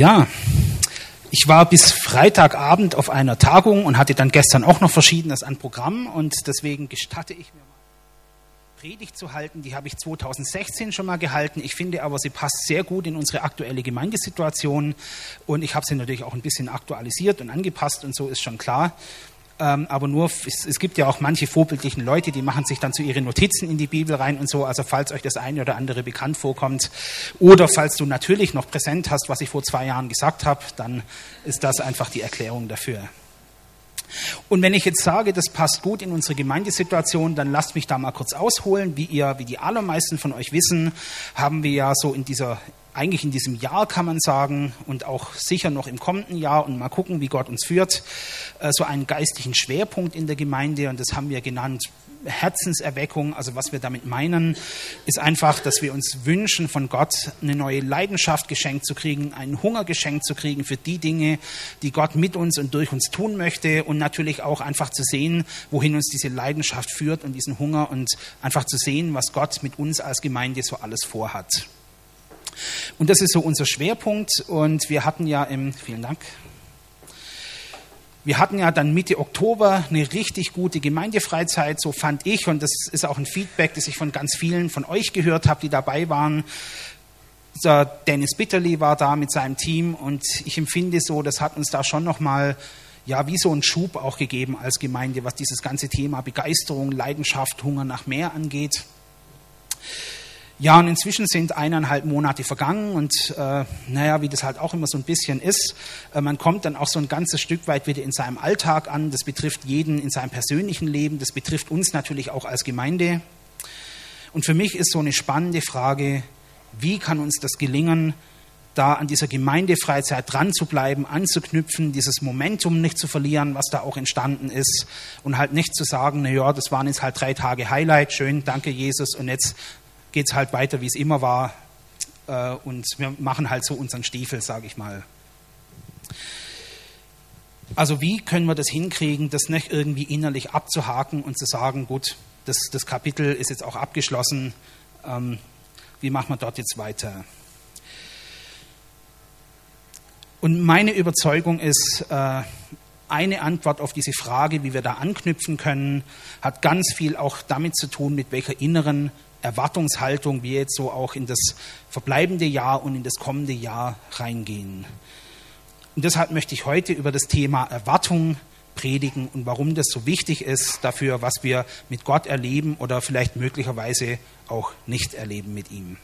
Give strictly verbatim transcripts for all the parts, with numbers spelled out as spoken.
Ja, ich war bis Freitagabend auf einer Tagung und hatte dann gestern auch noch Verschiedenes an Programm und deswegen gestatte ich mir mal Predigt zu halten. Die habe ich zweitausendsechzehn schon mal gehalten. Ich finde aber, sie passt sehr gut in unsere aktuelle Gemeindesituation und ich habe sie natürlich auch ein bisschen aktualisiert und angepasst und so ist schon klar. Ähm, aber nur, es, es gibt ja auch manche vorbildlichen Leute, die machen sich dann zu ihren Notizen in die Bibel rein und so. Also falls euch das eine oder andere bekannt vorkommt oder falls du natürlich noch präsent hast, was ich vor zwei Jahren gesagt habe, dann ist das einfach die Erklärung dafür. Und wenn ich jetzt sage, das passt gut in unsere Gemeindesituation, dann lasst mich da mal kurz ausholen. Wie ihr, wie die allermeisten von euch wissen, haben wir ja so in dieser eigentlich in diesem Jahr kann man sagen und auch sicher noch im kommenden Jahr und mal gucken, wie Gott uns führt, so einen geistlichen Schwerpunkt in der Gemeinde und das haben wir genannt Herzenserweckung. Also was wir damit meinen, ist einfach, dass wir uns wünschen von Gott eine neue Leidenschaft geschenkt zu kriegen, einen Hunger geschenkt zu kriegen für die Dinge, die Gott mit uns und durch uns tun möchte und natürlich auch einfach zu sehen, wohin uns diese Leidenschaft führt und diesen Hunger und einfach zu sehen, was Gott mit uns als Gemeinde so alles vorhat. Und das ist so unser Schwerpunkt und wir hatten ja im, vielen Dank, wir hatten ja dann Mitte Oktober eine richtig gute Gemeindefreizeit, so fand ich und das ist auch ein Feedback, das ich von ganz vielen von euch gehört habe, die dabei waren. Der Dennis Bitterli war da mit seinem Team und ich empfinde so, das hat uns da schon nochmal ja, wie so einen Schub auch gegeben als Gemeinde, was dieses ganze Thema Begeisterung, Leidenschaft, Hunger nach mehr angeht. Ja, und inzwischen sind eineinhalb Monate vergangen und äh, naja, wie das halt auch immer so ein bisschen ist, äh, man kommt dann auch so ein ganzes Stück weit wieder in seinem Alltag an. Das betrifft jeden in seinem persönlichen Leben, das betrifft uns natürlich auch als Gemeinde. Und für mich ist so eine spannende Frage, wie kann uns das gelingen, da an dieser Gemeindefreizeit dran zu bleiben, anzuknüpfen, dieses Momentum nicht zu verlieren, was da auch entstanden ist und halt nicht zu sagen, na ja, das waren jetzt halt drei Tage Highlight, schön, danke Jesus und jetzt geht es halt weiter, wie es immer war äh, und wir machen halt so unseren Stiefel, sage ich mal. Also wie können wir das hinkriegen, das nicht irgendwie innerlich abzuhaken und zu sagen, gut, das, das Kapitel ist jetzt auch abgeschlossen, ähm, wie machen wir dort jetzt weiter? Und meine Überzeugung ist, äh, eine Antwort auf diese Frage, wie wir da anknüpfen können, hat ganz viel auch damit zu tun, mit welcher inneren Erwartungshaltung wir jetzt so auch in das verbleibende Jahr und in das kommende Jahr reingehen. Und deshalb möchte ich heute über das Thema Erwartung predigen und warum das so wichtig ist dafür, was wir mit Gott erleben oder vielleicht möglicherweise auch nicht erleben mit ihm.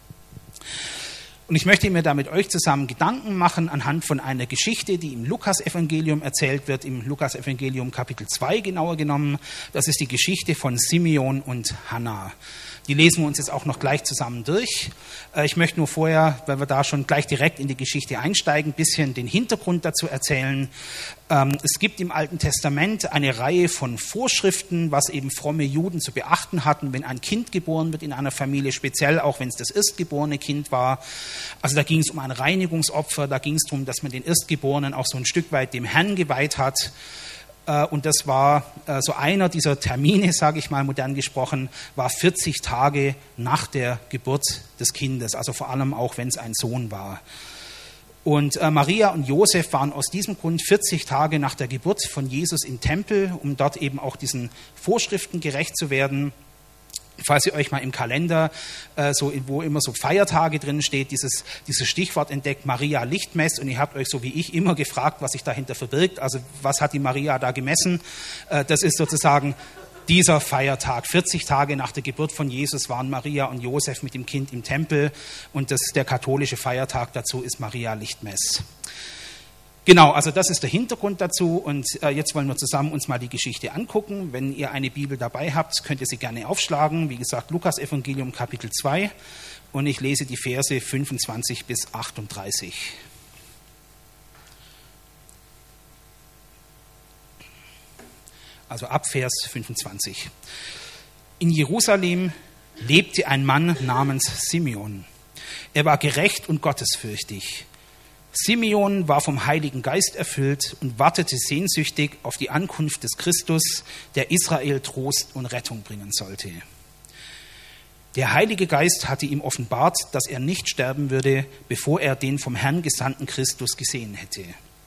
Und ich möchte mir da mit euch zusammen Gedanken machen anhand von einer Geschichte, die im Lukas-Evangelium erzählt wird, im Lukas-Evangelium Kapitel zwei genauer genommen. Das ist die Geschichte von Simeon und Hannah. Die lesen wir uns jetzt auch noch gleich zusammen durch. Ich möchte nur vorher, weil wir da schon gleich direkt in die Geschichte einsteigen, ein bisschen den Hintergrund dazu erzählen. Es gibt im Alten Testament eine Reihe von Vorschriften, was eben fromme Juden zu beachten hatten, wenn ein Kind geboren wird in einer Familie, speziell auch wenn es das erstgeborene Kind war. Also da ging es um ein Reinigungsopfer, da ging es darum, dass man den Erstgeborenen auch so ein Stück weit dem Herrn geweiht hat. Und das war so einer dieser Termine, sage ich mal modern gesprochen, war vierzig Tage nach der Geburt des Kindes, also vor allem auch, wenn es ein Sohn war. Und Maria und Josef waren aus diesem Grund vierzig Tage nach der Geburt von Jesus im Tempel, um dort eben auch diesen Vorschriften gerecht zu werden. Falls ihr euch mal im Kalender, äh, so wo immer so Feiertage drin steht, dieses, dieses Stichwort entdeckt, Maria Lichtmess, und ihr habt euch so wie ich immer gefragt, was sich dahinter verbirgt, also was hat die Maria da gemessen? Äh, das ist sozusagen dieser Feiertag. vierzig Tage nach der Geburt von Jesus waren Maria und Josef mit dem Kind im Tempel und das, der katholische Feiertag dazu ist Maria Lichtmess. Genau, also das ist der Hintergrund dazu und äh, jetzt wollen wir zusammen uns mal die Geschichte angucken. Wenn ihr eine Bibel dabei habt, könnt ihr sie gerne aufschlagen. Wie gesagt, Lukas Evangelium Kapitel zwei und ich lese die Verse fünfundzwanzig bis achtunddreißig. Also ab Vers fünfundzwanzig. In Jerusalem lebte ein Mann namens Simeon. Er war gerecht und gottesfürchtig. Simeon war vom Heiligen Geist erfüllt und wartete sehnsüchtig auf die Ankunft des Christus, der Israel Trost und Rettung bringen sollte. Der Heilige Geist hatte ihm offenbart, dass er nicht sterben würde, bevor er den vom Herrn gesandten Christus gesehen hätte.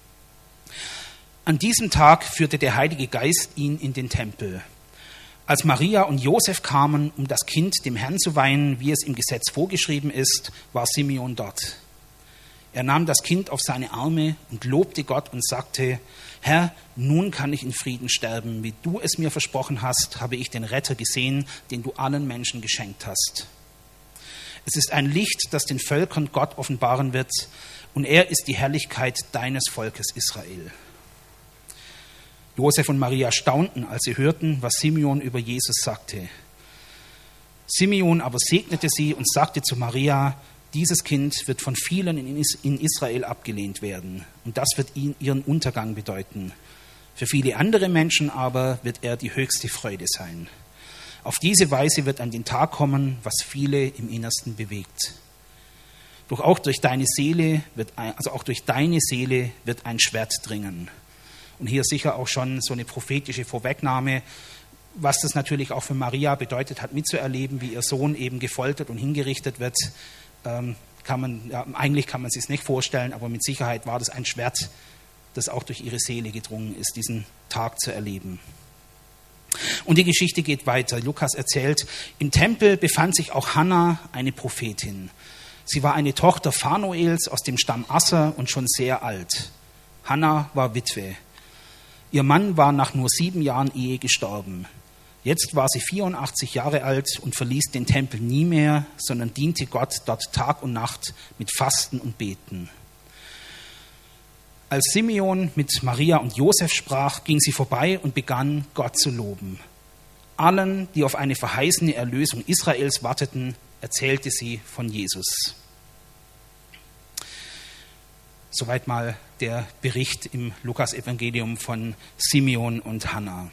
An diesem Tag führte der Heilige Geist ihn in den Tempel. Als Maria und Josef kamen, um das Kind dem Herrn zu weihen, wie es im Gesetz vorgeschrieben ist, war Simeon dort. Er nahm das Kind auf seine Arme und lobte Gott und sagte: Herr, nun kann ich in Frieden sterben. Wie du es mir versprochen hast, habe ich den Retter gesehen, den du allen Menschen geschenkt hast. Es ist ein Licht, das den Völkern Gott offenbaren wird, und er ist die Herrlichkeit deines Volkes Israel. Josef und Maria staunten, als sie hörten, was Simeon über Jesus sagte. Simeon aber segnete sie und sagte zu Maria: Dieses Kind wird von vielen in Israel abgelehnt werden, und das wird ihren Untergang bedeuten. Für viele andere Menschen aber wird er die höchste Freude sein. Auf diese Weise wird an den Tag kommen, was viele im Innersten bewegt. Doch auch durch deine Seele wird ein, also auch durch deine Seele wird ein Schwert dringen. Und hier sicher auch schon so eine prophetische Vorwegnahme, was das natürlich auch für Maria bedeutet hat, mitzuerleben, wie ihr Sohn eben gefoltert und hingerichtet wird. Ähm, kann man, ja, eigentlich kann man es sich nicht vorstellen, aber mit Sicherheit war das ein Schwert, das auch durch ihre Seele gedrungen ist, diesen Tag zu erleben. Und die Geschichte geht weiter. Lukas erzählt, im Tempel befand sich auch Hannah, eine Prophetin. Sie war eine Tochter Phanuels aus dem Stamm Asser und schon sehr alt. Hannah war Witwe. Ihr Mann war nach nur sieben Jahren Ehe gestorben. Jetzt war sie vierundachtzig Jahre alt und verließ den Tempel nie mehr, sondern diente Gott dort Tag und Nacht mit Fasten und Beten. Als Simeon mit Maria und Josef sprach, ging sie vorbei und begann, Gott zu loben. Allen, die auf eine verheißene Erlösung Israels warteten, erzählte sie von Jesus. Soweit mal der Bericht im Lukas-Evangelium von Simeon und Hannah.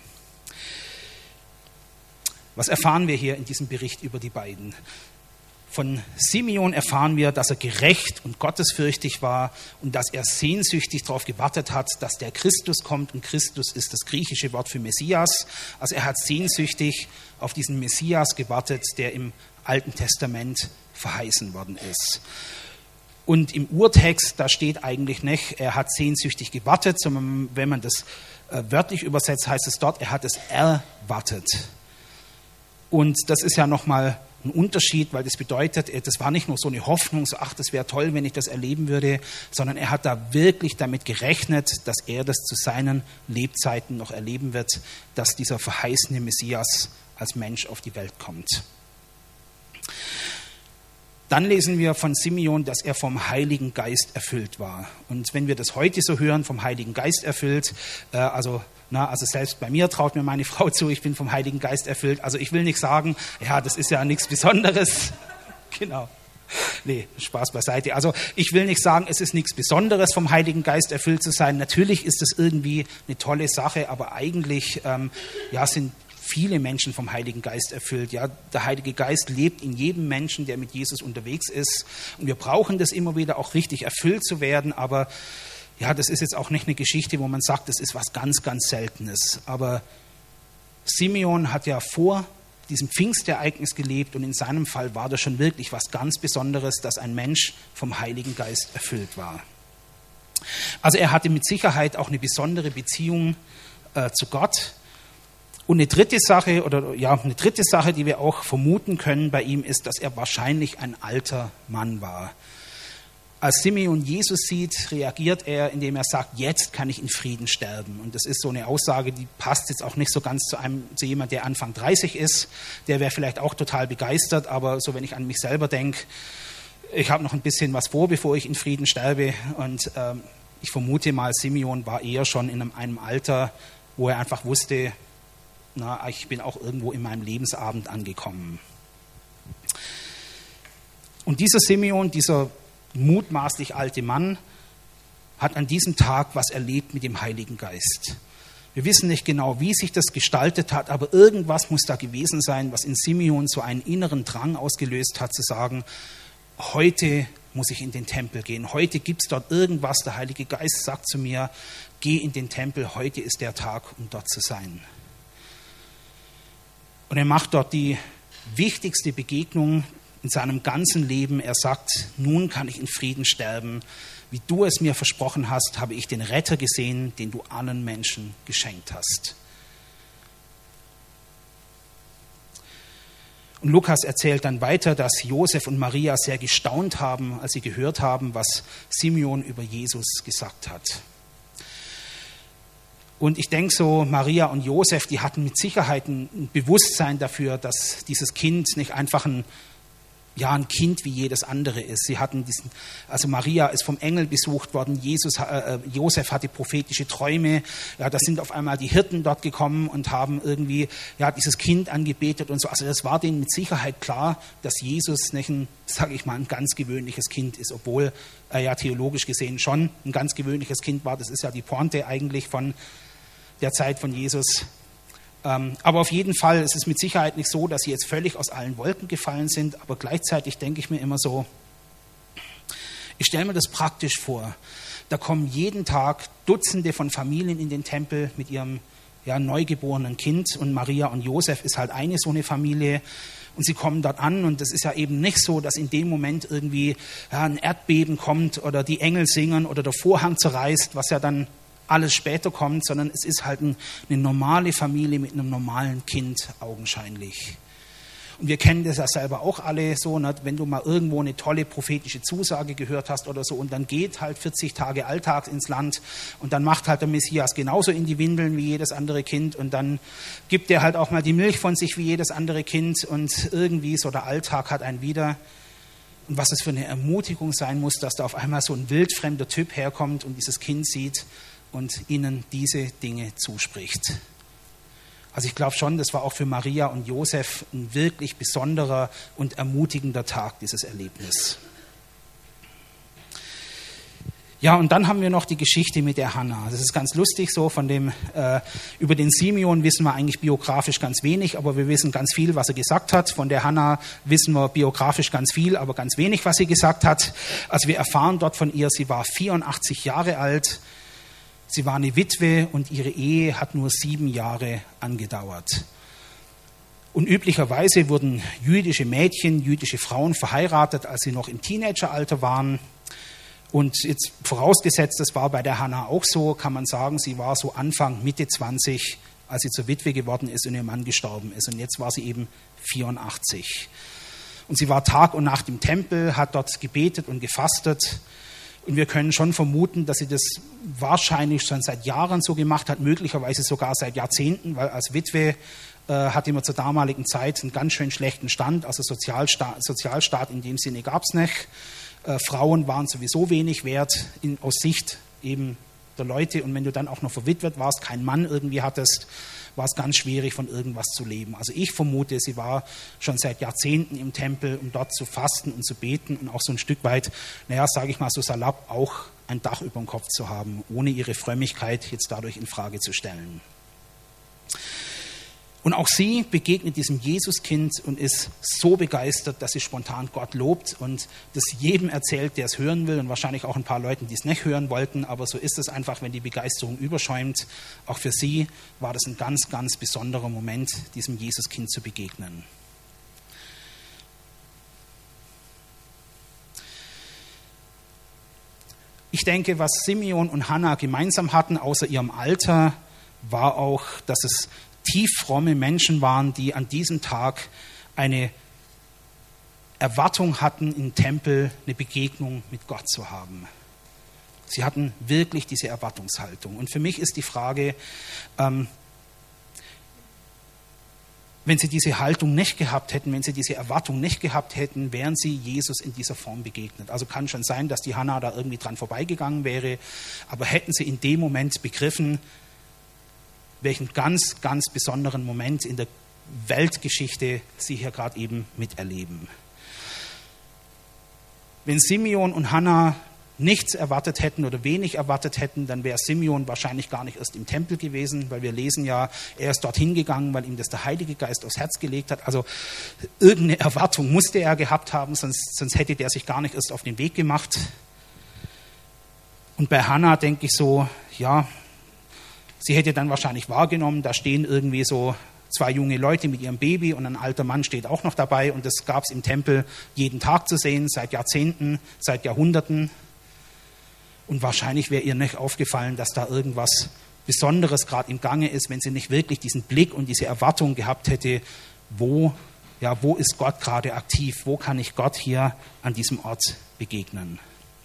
Was erfahren wir hier in diesem Bericht über die beiden? Von Simeon erfahren wir, dass er gerecht und gottesfürchtig war und dass er sehnsüchtig darauf gewartet hat, dass der Christus kommt. Und Christus ist das griechische Wort für Messias. Also er hat sehnsüchtig auf diesen Messias gewartet, der im Alten Testament verheißen worden ist. Und im Urtext, da steht eigentlich nicht, er hat sehnsüchtig gewartet, sondern wenn man das äh, wörtlich übersetzt, heißt es dort, er hat es erwartet. Und das ist ja nochmal ein Unterschied, weil das bedeutet, das war nicht nur so eine Hoffnung, so ach, das wäre toll, wenn ich das erleben würde, sondern er hat da wirklich damit gerechnet, dass er das zu seinen Lebzeiten noch erleben wird, dass dieser verheißene Messias als Mensch auf die Welt kommt. Dann lesen wir von Simeon, dass er vom Heiligen Geist erfüllt war. Und wenn wir das heute so hören, vom Heiligen Geist erfüllt, äh, also, na, also selbst bei mir traut mir meine Frau zu, ich bin vom Heiligen Geist erfüllt. Also ich will nicht sagen, ja, das ist ja nichts Besonderes. Genau. Nee, Spaß beiseite. Also ich will nicht sagen, es ist nichts Besonderes, vom Heiligen Geist erfüllt zu sein. Natürlich ist es irgendwie eine tolle Sache, aber eigentlich ähm, ja, sind viele Menschen vom Heiligen Geist erfüllt. Ja, der Heilige Geist lebt in jedem Menschen, der mit Jesus unterwegs ist. Und wir brauchen das immer wieder, auch richtig erfüllt zu werden. Aber ja, das ist jetzt auch nicht eine Geschichte, wo man sagt, das ist was ganz, ganz Seltenes. Aber Simeon hat ja vor diesem Pfingstereignis gelebt und in seinem Fall war das schon wirklich was ganz Besonderes, dass ein Mensch vom Heiligen Geist erfüllt war. Also er hatte mit Sicherheit auch eine besondere Beziehung äh, zu Gott. Und eine dritte Sache, oder ja, eine dritte Sache, die wir auch vermuten können bei ihm, ist, dass er wahrscheinlich ein alter Mann war. Als Simeon Jesus sieht, reagiert er, indem er sagt, jetzt kann ich in Frieden sterben. Und das ist so eine Aussage, die passt jetzt auch nicht so ganz zu einem, zu jemand, der Anfang dreißig ist. Der wäre vielleicht auch total begeistert, aber so wenn ich an mich selber denke, ich habe noch ein bisschen was vor, bevor ich in Frieden sterbe. Und ähm, ich vermute mal, Simeon war eher schon in einem, einem Alter, wo er einfach wusste, na, ich bin auch irgendwo in meinem Lebensabend angekommen. Und dieser Simeon, dieser mutmaßlich alte Mann, hat an diesem Tag was erlebt mit dem Heiligen Geist. Wir wissen nicht genau, wie sich das gestaltet hat, aber irgendwas muss da gewesen sein, was in Simeon so einen inneren Drang ausgelöst hat, zu sagen, heute muss ich in den Tempel gehen. Heute gibt es dort irgendwas, der Heilige Geist sagt zu mir, geh in den Tempel, heute ist der Tag, um dort zu sein. Und er macht dort die wichtigste Begegnung in seinem ganzen Leben. Er sagt, nun kann ich in Frieden sterben. Wie du es mir versprochen hast, habe ich den Retter gesehen, den du allen Menschen geschenkt hast. Und Lukas erzählt dann weiter, dass Josef und Maria sehr gestaunt haben, als sie gehört haben, was Simeon über Jesus gesagt hat. Und ich denke so, Maria und Josef, die hatten mit Sicherheit ein Bewusstsein dafür, dass dieses Kind nicht einfach ein, ja, ein Kind wie jedes andere ist. Sie hatten diesen, also Maria ist vom Engel besucht worden, Jesus, äh, Josef hatte prophetische Träume. Ja, da sind auf einmal die Hirten dort gekommen und haben irgendwie ja dieses Kind angebetet und so. Also das war denen mit Sicherheit klar, dass Jesus nicht ein, sage ich mal, ein ganz gewöhnliches Kind ist, obwohl er ja theologisch gesehen schon ein ganz gewöhnliches Kind war. Das ist ja die Pointe eigentlich von der Zeit von Jesus. Aber auf jeden Fall ist es mit Sicherheit nicht so, dass sie jetzt völlig aus allen Wolken gefallen sind. Aber gleichzeitig denke ich mir immer so, ich stelle mir das praktisch vor. Da kommen jeden Tag Dutzende von Familien in den Tempel mit ihrem ja, neugeborenen Kind. Und Maria und Josef ist halt eine so eine Familie. Und sie kommen dort an und es ist ja eben nicht so, dass in dem Moment irgendwie ja, ein Erdbeben kommt oder die Engel singen oder der Vorhang zerreißt, was ja dann alles später kommt, sondern es ist halt ein, eine normale Familie mit einem normalen Kind augenscheinlich. Und wir kennen das ja selber auch alle so, ne? Wenn du mal irgendwo eine tolle prophetische Zusage gehört hast oder so und dann geht halt vierzig Tage Alltag ins Land und dann macht halt der Messias genauso in die Windeln wie jedes andere Kind und dann gibt er halt auch mal die Milch von sich wie jedes andere Kind und irgendwie so der Alltag hat einen wieder. Und was es für eine Ermutigung sein muss, dass da auf einmal so ein wildfremder Typ herkommt und dieses Kind sieht und ihnen diese Dinge zuspricht. Also ich glaube schon, das war auch für Maria und Josef ein wirklich besonderer und ermutigender Tag, dieses Erlebnis. Ja, und dann haben wir noch die Geschichte mit der Hannah. Das ist ganz lustig so, von dem, äh, über den Simeon wissen wir eigentlich biografisch ganz wenig, aber wir wissen ganz viel, was er gesagt hat. Von der Hannah wissen wir biografisch ganz viel, aber ganz wenig, was sie gesagt hat. Also wir erfahren dort von ihr, sie war vierundachtzig Jahre alt. Sie war eine Witwe und ihre Ehe hat nur sieben Jahre angedauert. Und üblicherweise wurden jüdische Mädchen, jüdische Frauen verheiratet, als sie noch im Teenageralter waren. Und jetzt vorausgesetzt, das war bei der Hannah auch so, kann man sagen, sie war so Anfang, Mitte zwanzig, als sie zur Witwe geworden ist und ihr Mann gestorben ist. Und jetzt war sie eben vierundachtzig. Und sie war Tag und Nacht im Tempel, hat dort gebetet und gefastet. Und wir können schon vermuten, dass sie das wahrscheinlich schon seit Jahren so gemacht hat, möglicherweise sogar seit Jahrzehnten, weil als Witwe äh, hatte man zur damaligen Zeit einen ganz schön schlechten Stand, also Sozialstaat, Sozialstaat in dem Sinne gab es nicht. Äh, Frauen waren sowieso wenig wert in, aus Sicht eben der Leute und wenn du dann auch noch verwitwet warst, keinen Mann irgendwie hattest, war es ganz schwierig, von irgendwas zu leben. Also ich vermute, sie war schon seit Jahrzehnten im Tempel, um dort zu fasten und zu beten und auch so ein Stück weit, naja, sage ich mal so salopp, auch ein Dach über dem Kopf zu haben, ohne ihre Frömmigkeit jetzt dadurch in Frage zu stellen. Und auch sie begegnet diesem Jesuskind und ist so begeistert, dass sie spontan Gott lobt und das jedem erzählt, der es hören will und wahrscheinlich auch ein paar Leuten, die es nicht hören wollten. Aber so ist es einfach, wenn die Begeisterung überschäumt. Auch für sie war das ein ganz, ganz besonderer Moment, diesem Jesuskind zu begegnen. Ich denke, was Simeon und Hannah gemeinsam hatten, außer ihrem Alter, war auch, dass es tief fromme Menschen waren, die an diesem Tag eine Erwartung hatten, im Tempel eine Begegnung mit Gott zu haben. Sie hatten wirklich diese Erwartungshaltung. Und für mich ist die Frage, ähm, wenn sie diese Haltung nicht gehabt hätten, wenn sie diese Erwartung nicht gehabt hätten, wären sie Jesus in dieser Form begegnet. Also kann schon sein, dass die Hannah da irgendwie dran vorbeigegangen wäre, aber hätten sie in dem Moment begriffen, welchen ganz, ganz besonderen Moment in der Weltgeschichte sie hier gerade eben miterleben. Wenn Simeon und Hannah nichts erwartet hätten oder wenig erwartet hätten, dann wäre Simeon wahrscheinlich gar nicht erst im Tempel gewesen, weil wir lesen ja, er ist dorthin gegangen, weil ihm das der Heilige Geist aufs Herz gelegt hat. Also irgendeine Erwartung musste er gehabt haben, sonst, sonst hätte der sich gar nicht erst auf den Weg gemacht. Und bei Hannah denke ich so, ja, sie hätte dann wahrscheinlich wahrgenommen, da stehen irgendwie so zwei junge Leute mit ihrem Baby und ein alter Mann steht auch noch dabei und das gab es im Tempel jeden Tag zu sehen, seit Jahrzehnten, seit Jahrhunderten. Und wahrscheinlich wäre ihr nicht aufgefallen, dass da irgendwas Besonderes gerade im Gange ist, wenn sie nicht wirklich diesen Blick und diese Erwartung gehabt hätte, wo, ja, wo ist Gott gerade aktiv, wo kann ich Gott hier an diesem Ort begegnen.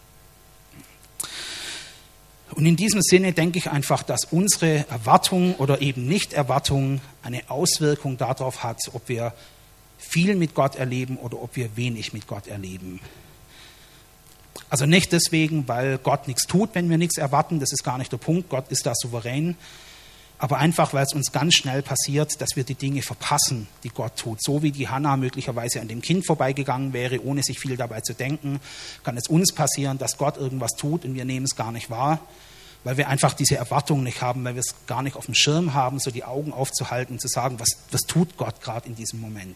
Und in diesem Sinne denke ich einfach, dass unsere Erwartung oder eben Nicht-Erwartung eine Auswirkung darauf hat, ob wir viel mit Gott erleben oder ob wir wenig mit Gott erleben. Also nicht deswegen, weil Gott nichts tut, wenn wir nichts erwarten, das ist gar nicht der Punkt, Gott ist da souverän, aber einfach, weil es uns ganz schnell passiert, dass wir die Dinge verpassen, die Gott tut. So wie die Hannah möglicherweise an dem Kind vorbeigegangen wäre, ohne sich viel dabei zu denken, kann es uns passieren, dass Gott irgendwas tut und wir nehmen es gar nicht wahr, weil wir einfach diese Erwartung nicht haben, weil wir es gar nicht auf dem Schirm haben, so die Augen aufzuhalten und zu sagen, was, was tut Gott gerade in diesem Moment.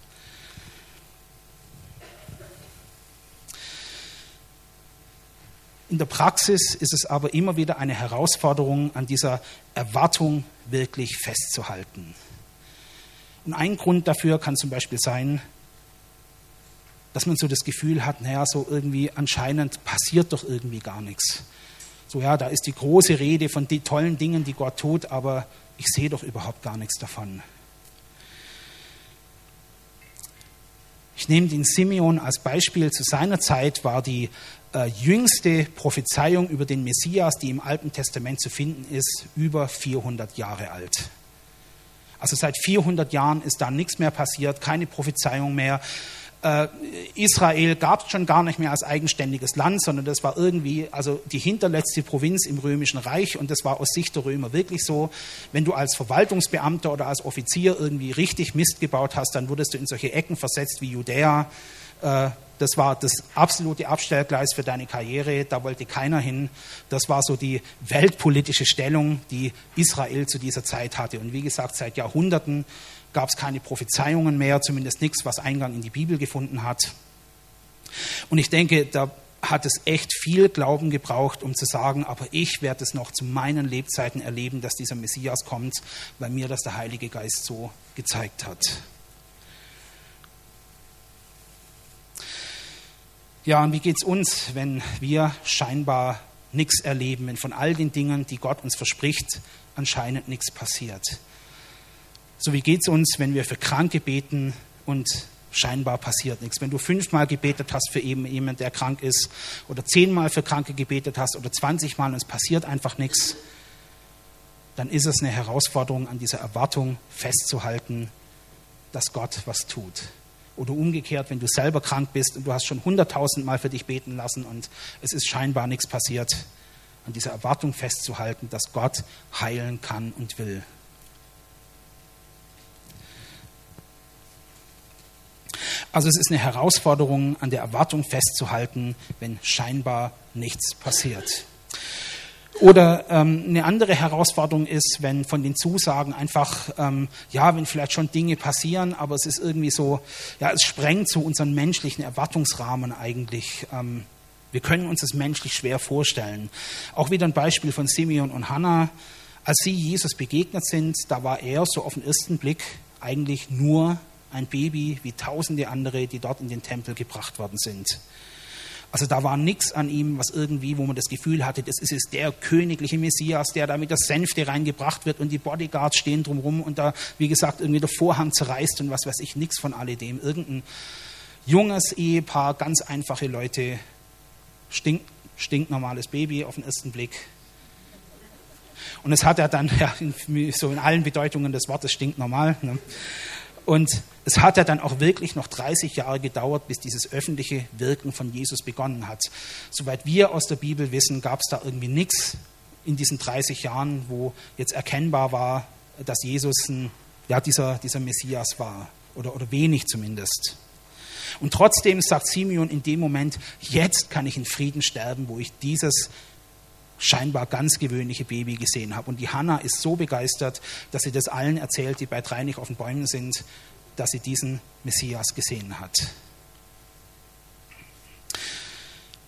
In der Praxis ist es aber immer wieder eine Herausforderung, an dieser Erwartung wirklich festzuhalten. Und ein Grund dafür kann zum Beispiel sein, dass man so das Gefühl hat, naja, so irgendwie anscheinend passiert doch irgendwie gar nichts. So, ja, da ist die große Rede von den tollen Dingen, die Gott tut, aber ich sehe doch überhaupt gar nichts davon. Ich nehme den Simeon als Beispiel. Zu seiner Zeit war die äh, jüngste Prophezeiung über den Messias, die im Alten Testament zu finden ist, über vierhundert Jahre alt. Also seit vierhundert Jahren ist da nichts mehr passiert, keine Prophezeiung mehr. Äh, Israel gab es schon gar nicht mehr als eigenständiges Land, sondern das war irgendwie also die hinterletzte Provinz im Römischen Reich und das war aus Sicht der Römer wirklich so, wenn du als Verwaltungsbeamter oder als Offizier irgendwie richtig Mist gebaut hast, dann wurdest du in solche Ecken versetzt wie Judäa. Äh, das war das absolute Abstellgleis für deine Karriere, da wollte keiner hin. Das war so die weltpolitische Stellung, die Israel zu dieser Zeit hatte. Und wie gesagt, seit Jahrhunderten gab es keine Prophezeiungen mehr, zumindest nichts, was Eingang in die Bibel gefunden hat. Und ich denke, da hat es echt viel Glauben gebraucht, um zu sagen, aber ich werde es noch zu meinen Lebzeiten erleben, dass dieser Messias kommt, weil mir das der Heilige Geist so gezeigt hat. Ja, und wie geht es uns, wenn wir scheinbar nichts erleben, wenn von all den Dingen, die Gott uns verspricht, anscheinend nichts passiert? So wie geht es uns, wenn wir für Kranke beten und scheinbar passiert nichts? Wenn du fünfmal gebetet hast für eben jemanden, der krank ist, oder zehnmal für Kranke gebetet hast oder zwanzigmal und es passiert einfach nichts, dann ist es eine Herausforderung, an dieser Erwartung festzuhalten, dass Gott was tut. Oder umgekehrt, wenn du selber krank bist und du hast schon hunderttausendmal für dich beten lassen und es ist scheinbar nichts passiert, an dieser Erwartung festzuhalten, dass Gott heilen kann und will. Also es ist eine Herausforderung, an der Erwartung festzuhalten, wenn scheinbar nichts passiert. Oder ähm, eine andere Herausforderung ist, wenn von den Zusagen einfach, ähm, ja, wenn vielleicht schon Dinge passieren, aber es ist irgendwie so, ja, es sprengt so unseren menschlichen Erwartungsrahmen eigentlich. Ähm, wir können uns das menschlich schwer vorstellen. Auch wieder ein Beispiel von Simeon und Hannah. Als sie Jesus begegnet sind, da war er so auf den ersten Blick eigentlich nur ein Baby wie tausende andere, die dort in den Tempel gebracht worden sind. Also da war nichts an ihm, was irgendwie, wo man das Gefühl hatte, das ist jetzt der königliche Messias, der da mit der Sänfte reingebracht wird und die Bodyguards stehen drumherum und da, wie gesagt, irgendwie der Vorhang zerreißt und was weiß ich, nichts von alledem. Irgendein junges Ehepaar, ganz einfache Leute, stink, stinknormales Baby auf den ersten Blick. Und es hat er dann, ja, so in allen Bedeutungen des Wortes stinknormal, ne? Und es hat ja dann auch wirklich noch dreißig Jahre gedauert, bis dieses öffentliche Wirken von Jesus begonnen hat. Soweit wir aus der Bibel wissen, gab es da irgendwie nichts in diesen dreißig Jahren, wo jetzt erkennbar war, dass Jesus ein, ja, dieser, dieser Messias war. Oder, oder wenig zumindest. Und trotzdem sagt Simeon in dem Moment, jetzt kann ich in Frieden sterben, wo ich dieses scheinbar ganz gewöhnliche Baby gesehen habe. Und die Hannah ist so begeistert, dass sie das allen erzählt, die bei drei nicht auf den Bäumen sind, dass sie diesen Messias gesehen hat.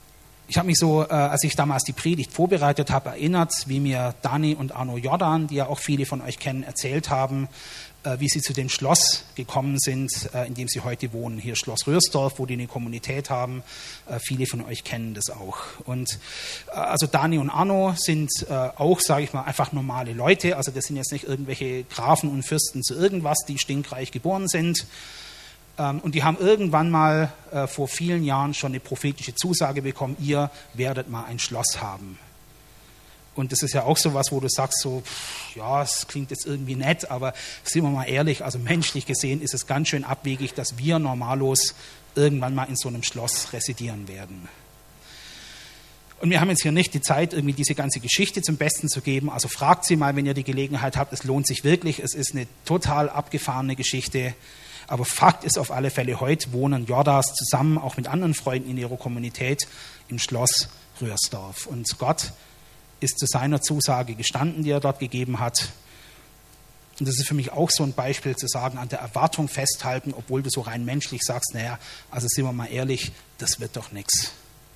Ich habe mich so, äh, als ich damals die Predigt vorbereitet habe, erinnert, wie mir Dani und Arno Jordan, die ja auch viele von euch kennen, erzählt haben, äh, wie sie zu dem Schloss gekommen sind, äh, in dem sie heute wohnen. Hier Schloss Röhrsdorf, wo die eine Kommunität haben. Äh, viele von euch kennen das auch. Und äh, also Dani und Arno sind äh, auch, sage ich mal, einfach normale Leute. Also das sind jetzt nicht irgendwelche Grafen und Fürsten zu irgendwas, die stinkreich geboren sind. Und die haben irgendwann mal äh, vor vielen Jahren schon eine prophetische Zusage bekommen, ihr werdet mal ein Schloss haben. Und das ist ja auch so was, wo du sagst, so, pff, ja, es klingt jetzt irgendwie nett, aber sind wir mal ehrlich, also menschlich gesehen ist es ganz schön abwegig, dass wir normalos irgendwann mal in so einem Schloss residieren werden. Und wir haben jetzt hier nicht die Zeit, irgendwie diese ganze Geschichte zum Besten zu geben. Also fragt sie mal, wenn ihr die Gelegenheit habt, es lohnt sich wirklich, es ist eine total abgefahrene Geschichte. Aber Fakt ist auf alle Fälle, heute wohnen Jordas zusammen, auch mit anderen Freunden in ihrer Kommunität, im Schloss Röhrsdorf. Und Gott ist zu seiner Zusage gestanden, die er dort gegeben hat. Und das ist für mich auch so ein Beispiel, zu sagen, an der Erwartung festhalten, obwohl du so rein menschlich sagst, naja, also sind wir mal ehrlich, das wird doch nichts.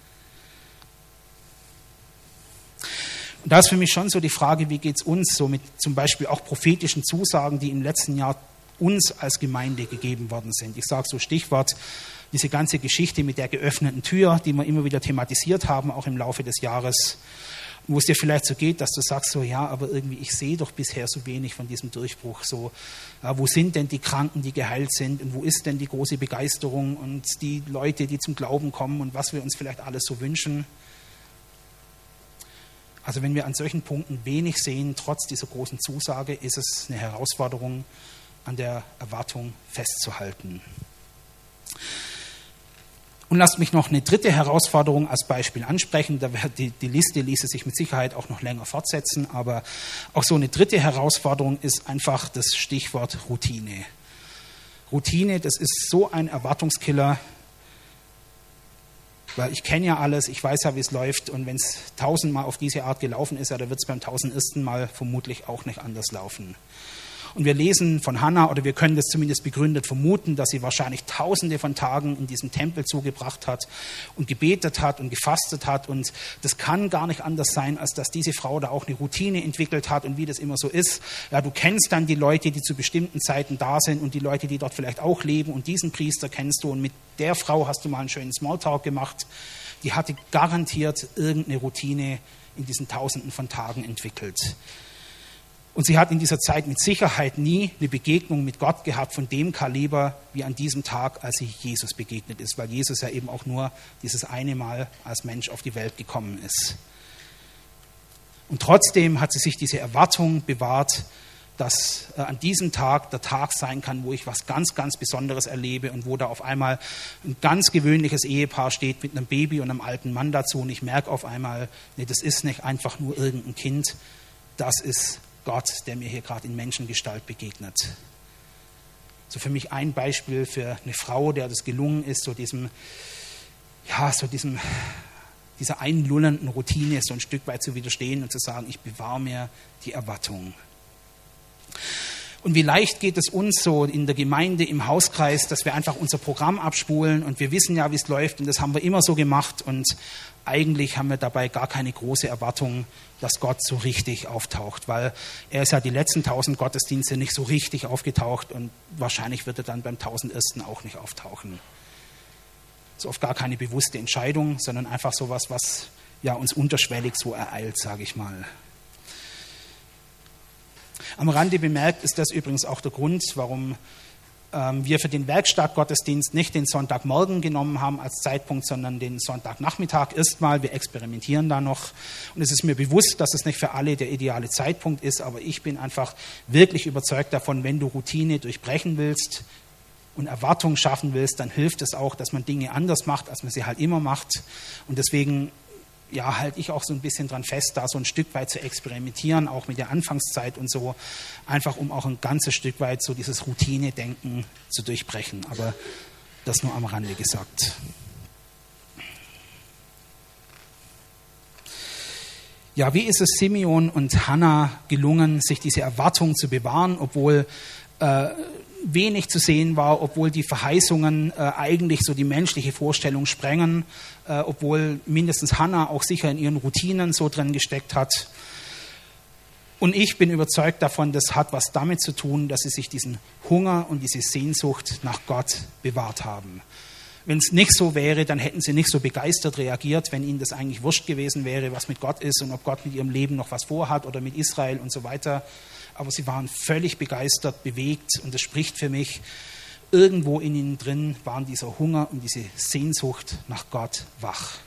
Und da ist für mich schon so die Frage, wie geht es uns so mit zum Beispiel auch prophetischen Zusagen, die im letzten Jahr uns als Gemeinde gegeben worden sind. Ich sage so Stichwort, diese ganze Geschichte mit der geöffneten Tür, die wir immer wieder thematisiert haben, auch im Laufe des Jahres, wo es dir vielleicht so geht, dass du sagst so, ja, aber irgendwie, ich sehe doch bisher so wenig von diesem Durchbruch. So, ja, wo sind denn die Kranken, die geheilt sind, und wo ist denn die große Begeisterung und die Leute, die zum Glauben kommen und was wir uns vielleicht alles so wünschen. Also wenn wir an solchen Punkten wenig sehen, trotz dieser großen Zusage, ist es eine Herausforderung, an der Erwartung festzuhalten. Und lasst mich noch eine dritte Herausforderung als Beispiel ansprechen. Da wird die, die Liste ließe sich mit Sicherheit auch noch länger fortsetzen, aber auch so eine dritte Herausforderung ist einfach das Stichwort Routine. Routine, das ist so ein Erwartungskiller, weil ich kenne ja alles, ich weiß ja, wie es läuft, und wenn es tausendmal auf diese Art gelaufen ist, ja, dann wird es beim tausendersten Mal vermutlich auch nicht anders laufen. Und wir lesen von Hannah, oder wir können das zumindest begründet vermuten, dass sie wahrscheinlich tausende von Tagen in diesem Tempel zugebracht hat und gebetet hat und gefastet hat. Und das kann gar nicht anders sein, als dass diese Frau da auch eine Routine entwickelt hat. Und wie das immer so ist, ja, du kennst dann die Leute, die zu bestimmten Zeiten da sind und die Leute, die dort vielleicht auch leben. Und diesen Priester kennst du und mit der Frau hast du mal einen schönen Smalltalk gemacht. Die hatte garantiert irgendeine Routine in diesen Tausenden von Tagen entwickelt. Und sie hat in dieser Zeit mit Sicherheit nie eine Begegnung mit Gott gehabt von dem Kaliber wie an diesem Tag, als sie Jesus begegnet ist, weil Jesus ja eben auch nur dieses eine Mal als Mensch auf die Welt gekommen ist. Und trotzdem hat sie sich diese Erwartung bewahrt, dass äh, an diesem Tag der Tag sein kann, wo ich was ganz, ganz Besonderes erlebe und wo da auf einmal ein ganz gewöhnliches Ehepaar steht mit einem Baby und einem alten Mann dazu, und ich merke auf einmal, nee, das ist nicht einfach nur irgendein Kind, das ist Gott, der mir hier gerade in Menschengestalt begegnet. So für mich ein Beispiel für eine Frau, der das gelungen ist, so diesem, ja, so diesem, dieser einlullenden Routine so ein Stück weit zu widerstehen und zu sagen, ich bewahre mir die Erwartung. Und wie leicht geht es uns so in der Gemeinde, im Hauskreis, dass wir einfach unser Programm abspulen und wir wissen ja, wie es läuft, und das haben wir immer so gemacht, und eigentlich haben wir dabei gar keine große Erwartung, dass Gott so richtig auftaucht, weil er ist ja die letzten tausend Gottesdienste nicht so richtig aufgetaucht und wahrscheinlich wird er dann beim tausendersten auch nicht auftauchen. So oft gar keine bewusste Entscheidung, sondern einfach sowas, was ja uns unterschwellig so ereilt, sage ich mal. Am Rande bemerkt ist das übrigens auch der Grund, warum ähm, wir für den Werkstattgottesdienst nicht den Sonntagmorgen genommen haben als Zeitpunkt, sondern den Sonntagnachmittag erstmal. Wir experimentieren da noch. Und es ist mir bewusst, dass es nicht für alle der ideale Zeitpunkt ist, aber ich bin einfach wirklich überzeugt davon, wenn du Routine durchbrechen willst und Erwartungen schaffen willst, dann hilft es auch, dass man Dinge anders macht, als man sie halt immer macht. Und deswegen ja, halte ich auch so ein bisschen dran fest, da so ein Stück weit zu experimentieren, auch mit der Anfangszeit und so, einfach um auch ein ganzes Stück weit so dieses Routine-Denken zu durchbrechen. Aber das nur am Rande gesagt. Ja, wie ist es Simeon und Hannah gelungen, sich diese Erwartung zu bewahren, obwohl äh, wenig zu sehen war, obwohl die Verheißungen äh, eigentlich so die menschliche Vorstellung sprengen, äh, obwohl mindestens Hannah auch sicher in ihren Routinen so drin gesteckt hat. Und ich bin überzeugt davon, das hat was damit zu tun, dass sie sich diesen Hunger und diese Sehnsucht nach Gott bewahrt haben. Wenn es nicht so wäre, dann hätten sie nicht so begeistert reagiert, wenn ihnen das eigentlich wurscht gewesen wäre, was mit Gott ist und ob Gott mit ihrem Leben noch was vorhat oder mit Israel und so weiter. Aber sie waren völlig begeistert, bewegt und das spricht für mich. Irgendwo in ihnen drin waren dieser Hunger und diese Sehnsucht nach Gott wach.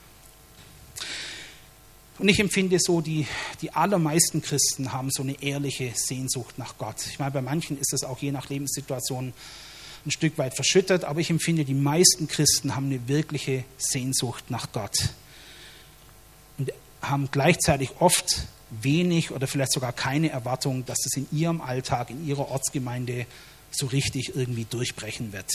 Und ich empfinde so, die, die allermeisten Christen haben so eine ehrliche Sehnsucht nach Gott. Ich meine, bei manchen ist das auch je nach Lebenssituation ein Stück weit verschüttet, aber ich empfinde, die meisten Christen haben eine wirkliche Sehnsucht nach Gott und haben gleichzeitig oft wenig oder vielleicht sogar keine Erwartung, dass das in ihrem Alltag, in ihrer Ortsgemeinde so richtig irgendwie durchbrechen wird.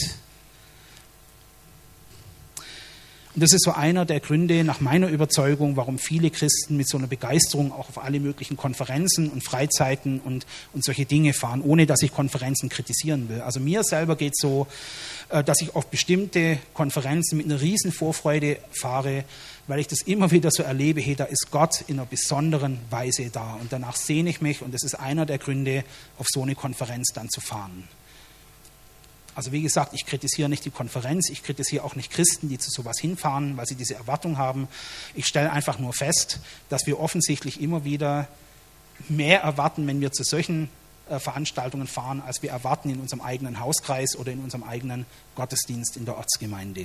Und das ist so einer der Gründe nach meiner Überzeugung, warum viele Christen mit so einer Begeisterung auch auf alle möglichen Konferenzen und Freizeiten und, und solche Dinge fahren, ohne dass ich Konferenzen kritisieren will. Also mir selber geht es so, dass ich auf bestimmte Konferenzen mit einer riesen Vorfreude fahre, weil ich das immer wieder so erlebe, hey, da ist Gott in einer besonderen Weise da. Und danach sehne ich mich, und das ist einer der Gründe, auf so eine Konferenz dann zu fahren. Also wie gesagt, ich kritisiere nicht die Konferenz, ich kritisiere auch nicht Christen, die zu sowas hinfahren, weil sie diese Erwartung haben. Ich stelle einfach nur fest, dass wir offensichtlich immer wieder mehr erwarten, wenn wir zu solchen äh, Veranstaltungen fahren, als wir erwarten in unserem eigenen Hauskreis oder in unserem eigenen Gottesdienst in der Ortsgemeinde.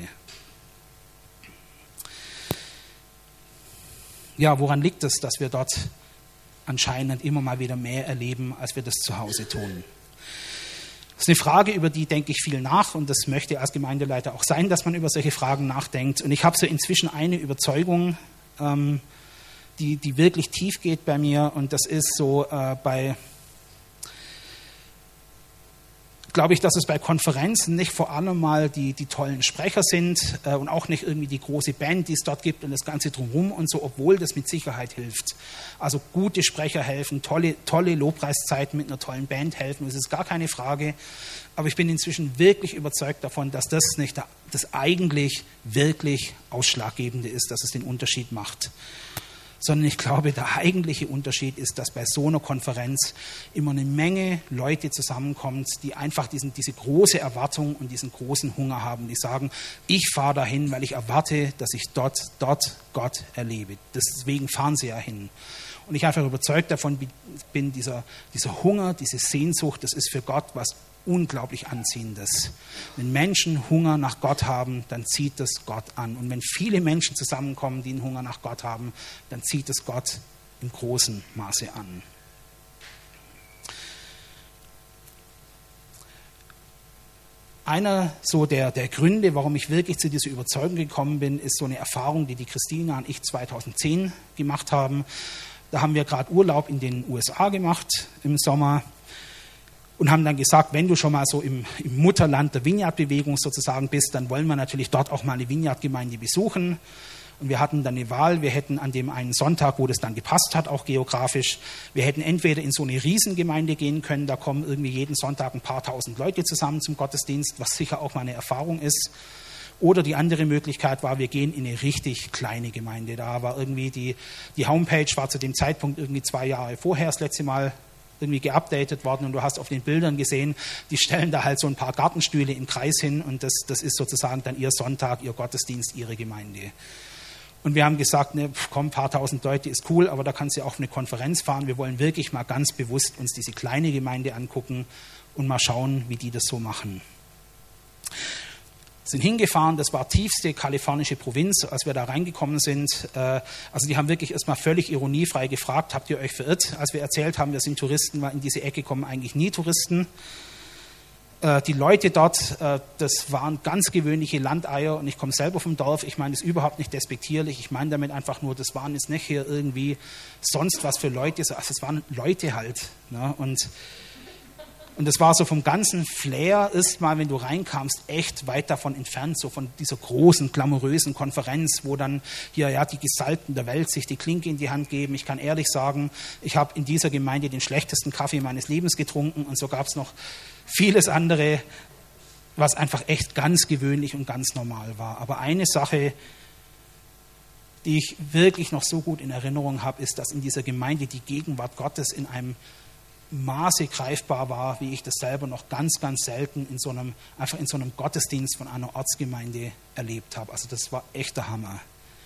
Ja, woran liegt es, dass wir dort anscheinend immer mal wieder mehr erleben, als wir das zu Hause tun? Das ist eine Frage, über die denke ich viel nach und das möchte als Gemeindeleiter auch sein, dass man über solche Fragen nachdenkt. Und ich habe so inzwischen eine Überzeugung, ähm, die, die wirklich tief geht bei mir und das ist so äh, bei, glaube ich, dass es bei Konferenzen nicht vor allem mal die, die tollen Sprecher sind äh, und auch nicht irgendwie die große Band, die es dort gibt und das Ganze drumherum und so, obwohl das mit Sicherheit hilft. Also gute Sprecher helfen, tolle, tolle Lobpreiszeiten mit einer tollen Band helfen, das ist gar keine Frage. Aber ich bin inzwischen wirklich überzeugt davon, dass das nicht das eigentlich wirklich Ausschlaggebende ist, dass es den Unterschied macht. Sondern ich glaube, der eigentliche Unterschied ist, dass bei so einer Konferenz immer eine Menge Leute zusammenkommt, die einfach diesen, diese große Erwartung und diesen großen Hunger haben. Die sagen, ich fahre dahin, weil ich erwarte, dass ich dort, dort Gott erlebe. Deswegen fahren sie ja hin. Und ich einfach überzeugt davon bin, dieser, dieser Hunger, diese Sehnsucht, das ist für Gott was unglaublich Anziehendes. Wenn Menschen Hunger nach Gott haben, dann zieht es Gott an. Und wenn viele Menschen zusammenkommen, die einen Hunger nach Gott haben, dann zieht es Gott im großen Maße an. Einer so der, der Gründe, warum ich wirklich zu dieser Überzeugung gekommen bin, ist so eine Erfahrung, die die Christina und ich zweitausendzehn gemacht haben. Da haben wir gerade Urlaub in den U S A gemacht im Sommer. Und haben dann gesagt, wenn du schon mal so im, im Mutterland der Vineyard-Bewegung sozusagen bist, dann wollen wir natürlich dort auch mal eine Vineyard-Gemeinde besuchen. Und wir hatten dann eine Wahl, wir hätten an dem einen Sonntag, wo das dann gepasst hat, auch geografisch, wir hätten entweder in so eine Riesengemeinde gehen können, da kommen irgendwie jeden Sonntag ein paar tausend Leute zusammen zum Gottesdienst, was sicher auch mal eine Erfahrung ist. Oder die andere Möglichkeit war, wir gehen in eine richtig kleine Gemeinde. Da war irgendwie die, die Homepage war zu dem Zeitpunkt irgendwie zwei Jahre vorher das letzte Mal irgendwie geupdatet worden und du hast auf den Bildern gesehen, die stellen da halt so ein paar Gartenstühle im Kreis hin und das, das ist sozusagen dann ihr Sonntag, ihr Gottesdienst, ihre Gemeinde. Und wir haben gesagt, ne, komm, ein paar tausend Leute ist cool, aber da kannst du auch auf eine Konferenz fahren. Wir wollen wirklich mal ganz bewusst uns diese kleine Gemeinde angucken und mal schauen, wie die das so machen. Sind hingefahren, das war tiefste kalifornische Provinz, als wir da reingekommen sind. Also die haben wirklich erstmal völlig ironiefrei gefragt, habt ihr euch verirrt? Als wir erzählt haben, wir sind Touristen, weil in diese Ecke kommen eigentlich nie Touristen. Die Leute dort, das waren ganz gewöhnliche Landeier und ich komme selber vom Dorf, ich meine das ist überhaupt nicht despektierlich, ich meine damit einfach nur, das waren jetzt nicht hier irgendwie sonst was für Leute, also es waren Leute halt. Ne? Und Und das war so vom ganzen Flair erstmal, wenn du reinkamst, echt weit davon entfernt, so von dieser großen, glamourösen Konferenz, wo dann hier ja die Gesalbten der Welt sich die Klinke in die Hand geben. Ich kann ehrlich sagen, ich habe in dieser Gemeinde den schlechtesten Kaffee meines Lebens getrunken und so gab es noch vieles andere, was einfach echt ganz gewöhnlich und ganz normal war. Aber eine Sache, die ich wirklich noch so gut in Erinnerung habe, ist, dass in dieser Gemeinde die Gegenwart Gottes in einem Maße greifbar war, wie ich das selber noch ganz, ganz selten in so einem, einfach in so einem Gottesdienst von einer Ortsgemeinde erlebt habe. Also das war echt der Hammer.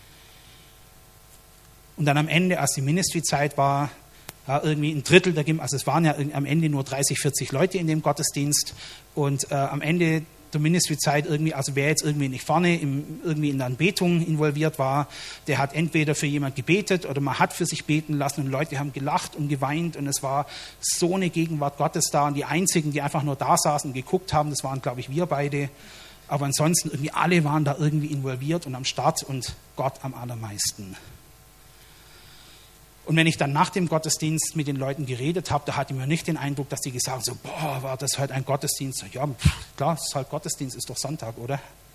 Und dann am Ende, als die Ministry-Zeit war, ja, irgendwie ein Drittel der Gemeinde, also es waren ja am Ende nur dreißig, vierzig Leute in dem Gottesdienst und äh, am Ende der Ministry-Zeit irgendwie, also wer jetzt irgendwie nicht vorne im, irgendwie in der Anbetung involviert war, der hat entweder für jemand gebetet oder man hat für sich beten lassen und Leute haben gelacht und geweint und es war so eine Gegenwart Gottes da und die einzigen, die einfach nur da saßen und geguckt haben, das waren, glaube ich, wir beide, aber ansonsten irgendwie alle waren da irgendwie involviert und am Start und Gott am allermeisten. Und wenn ich dann nach dem Gottesdienst mit den Leuten geredet habe, da hatte ich mir nicht den Eindruck, dass die gesagt haben, so, boah, war das heute ein Gottesdienst? Ja, klar, es ist halt Gottesdienst, ist doch Sonntag, oder?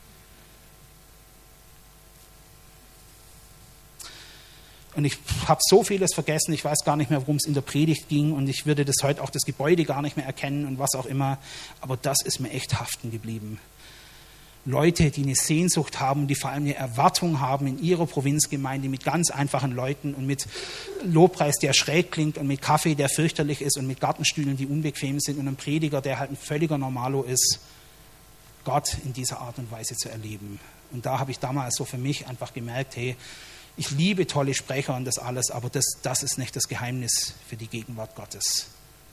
Und ich habe so vieles vergessen, ich weiß gar nicht mehr, worum es in der Predigt ging und ich würde das heute auch das Gebäude gar nicht mehr erkennen und was auch immer, aber das ist mir echt haften geblieben. Leute, die eine Sehnsucht haben, die vor allem eine Erwartung haben in ihrer Provinzgemeinde mit ganz einfachen Leuten und mit Lobpreis, der schräg klingt und mit Kaffee, der fürchterlich ist und mit Gartenstühlen, die unbequem sind und einem Prediger, der halt ein völliger Normalo ist, Gott in dieser Art und Weise zu erleben. Und da habe ich damals so für mich einfach gemerkt, hey, ich liebe tolle Sprecher und das alles, aber das, das ist nicht das Geheimnis für die Gegenwart Gottes.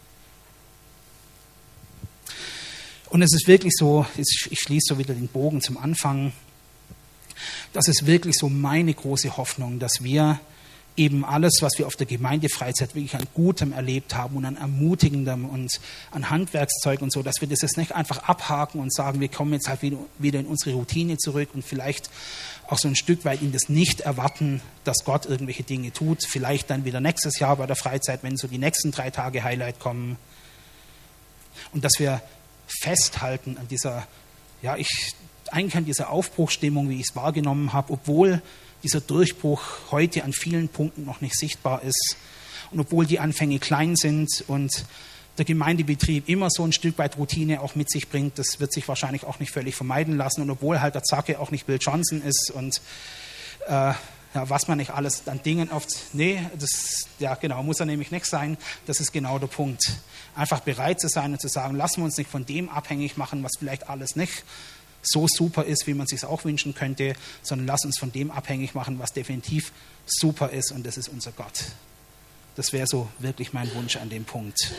Und es ist wirklich so, ich schließe so wieder den Bogen zum Anfang, das ist wirklich so meine große Hoffnung, dass wir eben alles, was wir auf der Gemeindefreizeit wirklich an Gutem erlebt haben und an Ermutigendem und an Handwerkszeug und so, dass wir das jetzt nicht einfach abhaken und sagen, wir kommen jetzt halt wieder in unsere Routine zurück und vielleicht auch so ein Stück weit in das Nicht erwarten, dass Gott irgendwelche Dinge tut, vielleicht dann wieder nächstes Jahr bei der Freizeit, wenn so die nächsten drei Tage Highlight kommen und dass wir festhalten an dieser, ja, ich, eigentlich an dieser Aufbruchsstimmung, wie ich es wahrgenommen habe, obwohl dieser Durchbruch heute an vielen Punkten noch nicht sichtbar ist und obwohl die Anfänge klein sind und der Gemeindebetrieb immer so ein Stück weit Routine auch mit sich bringt, das wird sich wahrscheinlich auch nicht völlig vermeiden lassen und obwohl halt der Zacke auch nicht Bill Johnson ist und äh, ja, was man nicht alles an Dingen oft, nee, das, ja genau, muss er nämlich nicht sein, das ist genau der Punkt. Einfach bereit zu sein und zu sagen, lassen wir uns nicht von dem abhängig machen, was vielleicht alles nicht so super ist, wie man es sich auch wünschen könnte, sondern lass uns von dem abhängig machen, was definitiv super ist und das ist unser Gott. Das wäre so wirklich mein Wunsch an dem Punkt.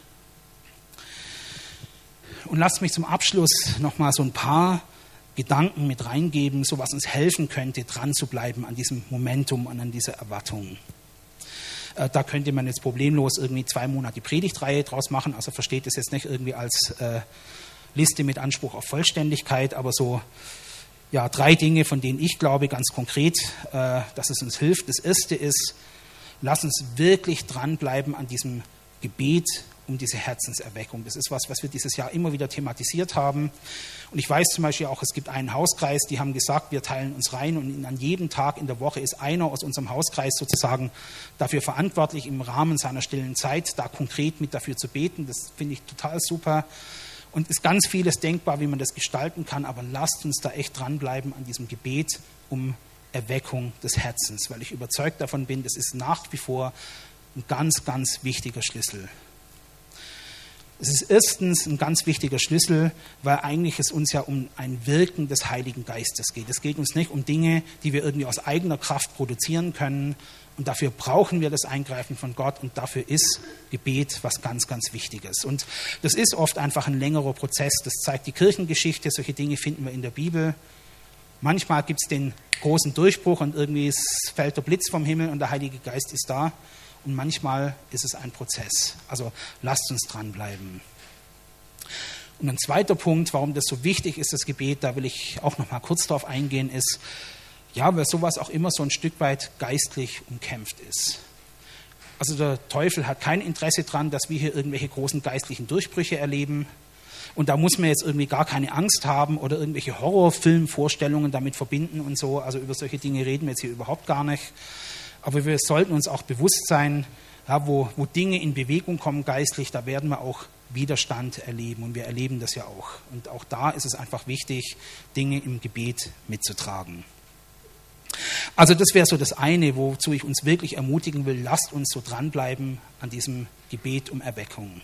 Und lasst mich zum Abschluss nochmal so ein paar Gedanken mit reingeben, so was uns helfen könnte, dran zu bleiben an diesem Momentum und an dieser Erwartung. Äh, da könnte man jetzt problemlos irgendwie zwei Monate Predigtreihe draus machen, also versteht es jetzt nicht irgendwie als äh, Liste mit Anspruch auf Vollständigkeit, aber so ja, drei Dinge, von denen ich glaube ganz konkret, äh, dass es uns hilft. Das erste ist, lass uns wirklich dranbleiben an diesem Gebet um diese Herzenserweckung. Das ist was, was wir dieses Jahr immer wieder thematisiert haben. Und ich weiß zum Beispiel auch, es gibt einen Hauskreis, die haben gesagt, wir teilen uns rein und an jedem Tag in der Woche ist einer aus unserem Hauskreis sozusagen dafür verantwortlich, im Rahmen seiner stillen Zeit da konkret mit dafür zu beten. Das finde ich total super. Und ist ganz vieles denkbar, wie man das gestalten kann, aber lasst uns da echt dranbleiben an diesem Gebet um Erweckung des Herzens, weil ich überzeugt davon bin, das ist nach wie vor ein ganz, ganz wichtiger Schlüssel. Es ist erstens ein ganz wichtiger Schlüssel, weil eigentlich es uns ja um ein Wirken des Heiligen Geistes geht. Es geht uns nicht um Dinge, die wir irgendwie aus eigener Kraft produzieren können. Und dafür brauchen wir das Eingreifen von Gott und dafür ist Gebet was ganz, ganz Wichtiges. Und das ist oft einfach ein längerer Prozess. Das zeigt die Kirchengeschichte. Solche Dinge finden wir in der Bibel. Manchmal gibt es den großen Durchbruch und irgendwie fällt der Blitz vom Himmel und der Heilige Geist ist da. Und manchmal ist es ein Prozess. Also lasst uns dranbleiben. Und ein zweiter Punkt, warum das so wichtig ist, das Gebet, da will ich auch noch mal kurz drauf eingehen, ist, ja, weil sowas auch immer so ein Stück weit geistlich umkämpft ist. Also der Teufel hat kein Interesse daran, dass wir hier irgendwelche großen geistlichen Durchbrüche erleben. Und da muss man jetzt irgendwie gar keine Angst haben oder irgendwelche Horrorfilmvorstellungen damit verbinden und so. Also über solche Dinge reden wir jetzt hier überhaupt gar nicht. Aber wir sollten uns auch bewusst sein, ja, wo, wo Dinge in Bewegung kommen geistlich, da werden wir auch Widerstand erleben. Und wir erleben das ja auch. Und auch da ist es einfach wichtig, Dinge im Gebet mitzutragen. Also das wäre so das eine, wozu ich uns wirklich ermutigen will. Lasst uns so dranbleiben an diesem Gebet um Erweckung.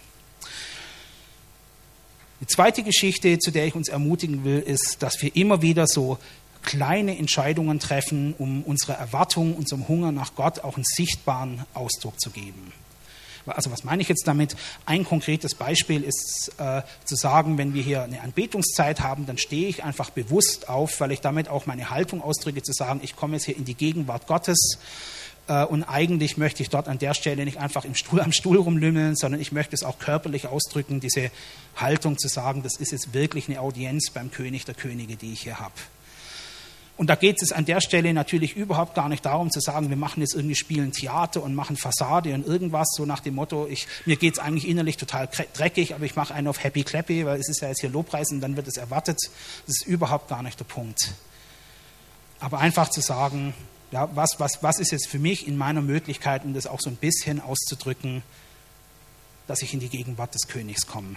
Die zweite Geschichte, zu der ich uns ermutigen will, ist, dass wir immer wieder so kleine Entscheidungen treffen, um unserer Erwartung, unserem Hunger nach Gott auch einen sichtbaren Ausdruck zu geben. Also was meine ich jetzt damit? Ein konkretes Beispiel ist äh, zu sagen, wenn wir hier eine Anbetungszeit haben, dann stehe ich einfach bewusst auf, weil ich damit auch meine Haltung ausdrücke, zu sagen, ich komme jetzt hier in die Gegenwart Gottes äh, und eigentlich möchte ich dort an der Stelle nicht einfach im Stuhl, am Stuhl rumlümmeln, sondern ich möchte es auch körperlich ausdrücken, diese Haltung zu sagen, das ist jetzt wirklich eine Audienz beim König der Könige, die ich hier habe. Und da geht es an der Stelle natürlich überhaupt gar nicht darum zu sagen, wir machen jetzt irgendwie spielen Theater und machen Fassade und irgendwas, so nach dem Motto, ich, mir geht es eigentlich innerlich total dreckig, aber ich mache einen auf Happy Clappy, weil es ist ja jetzt hier Lobpreis und dann wird es erwartet. Das ist überhaupt gar nicht der Punkt. Aber einfach zu sagen, ja, was, was, was ist jetzt für mich in meiner Möglichkeit, um das auch so ein bisschen auszudrücken, dass ich in die Gegenwart des Königs komme.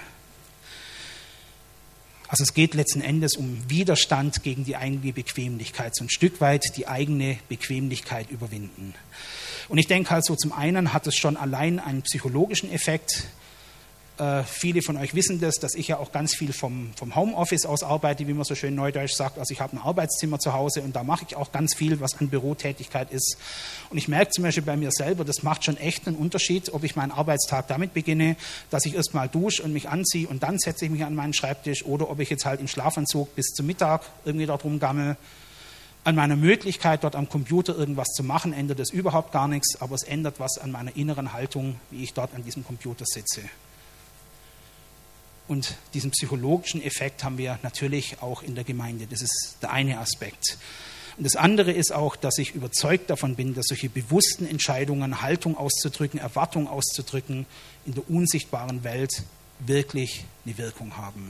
Also es geht letzten Endes um Widerstand gegen die eigene Bequemlichkeit, so ein Stück weit die eigene Bequemlichkeit überwinden. Und ich denke halt so, zum einen hat es schon allein einen psychologischen Effekt. Äh, viele von euch wissen das, dass ich ja auch ganz viel vom, vom Homeoffice aus arbeite, wie man so schön neudeutsch sagt. Also ich habe ein Arbeitszimmer zu Hause und da mache ich auch ganz viel, was an Bürotätigkeit ist. Und ich merke zum Beispiel bei mir selber, das macht schon echt einen Unterschied, ob ich meinen Arbeitstag damit beginne, dass ich erstmal dusche und mich anziehe und dann setze ich mich an meinen Schreibtisch oder ob ich jetzt halt im Schlafanzug bis zum Mittag irgendwie dort rumgammel. An meiner Möglichkeit, dort am Computer irgendwas zu machen, ändert es überhaupt gar nichts, aber es ändert was an meiner inneren Haltung, wie ich dort an diesem Computer sitze. Und diesen psychologischen Effekt haben wir natürlich auch in der Gemeinde. Das ist der eine Aspekt. Und das andere ist auch, dass ich überzeugt davon bin, dass solche bewussten Entscheidungen, Haltung auszudrücken, Erwartung auszudrücken, in der unsichtbaren Welt wirklich eine Wirkung haben.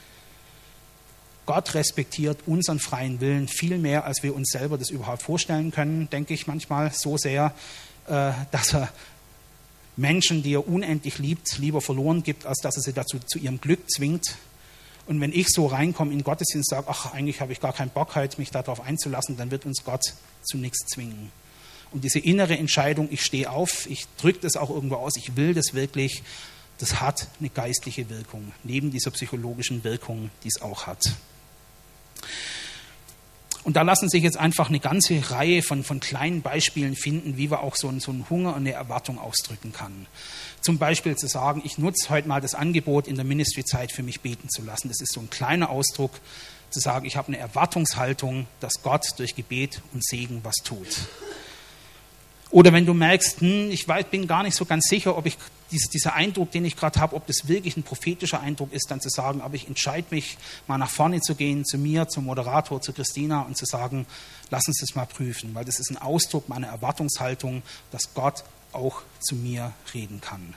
Gott respektiert unseren freien Willen viel mehr, als wir uns selber das überhaupt vorstellen können, denke ich manchmal so sehr, dass er Menschen, die er unendlich liebt, lieber verloren gibt, als dass er sie dazu zu ihrem Glück zwingt. Und wenn ich so reinkomme in Gottesdienst und sage, ach, eigentlich habe ich gar keinen Bock heute, mich darauf einzulassen, dann wird uns Gott zu nichts zwingen. Und diese innere Entscheidung, ich stehe auf, ich drücke das auch irgendwo aus, ich will das wirklich, das hat eine geistliche Wirkung, neben dieser psychologischen Wirkung, die es auch hat. Und da lassen sich jetzt einfach eine ganze Reihe von, von kleinen Beispielen finden, wie man auch so einen, so einen Hunger und eine Erwartung ausdrücken kann. Zum Beispiel zu sagen, ich nutze heute mal das Angebot, in der Ministry-Zeit für mich beten zu lassen. Das ist so ein kleiner Ausdruck, zu sagen, ich habe eine Erwartungshaltung, dass Gott durch Gebet und Segen was tut. Oder wenn du merkst, hm, ich weiß, bin gar nicht so ganz sicher, ob ich dies, dieser Eindruck, den ich gerade habe, ob das wirklich ein prophetischer Eindruck ist, dann zu sagen, aber ich entscheide mich, mal nach vorne zu gehen, zu mir, zum Moderator, zu Christina und zu sagen, lass uns das mal prüfen, weil das ist ein Ausdruck meiner Erwartungshaltung, dass Gott auch zu mir reden kann.